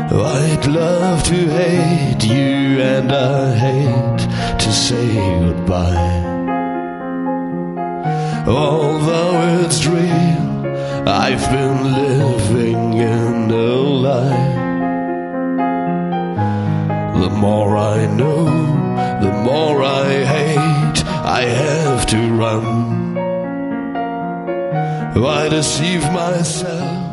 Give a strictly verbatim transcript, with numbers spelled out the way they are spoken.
I'd love to hate you, and I hate to say goodbye. Although it's real, I've been living in a lie. The more I know, the more I hate. I have to run. I deceive myself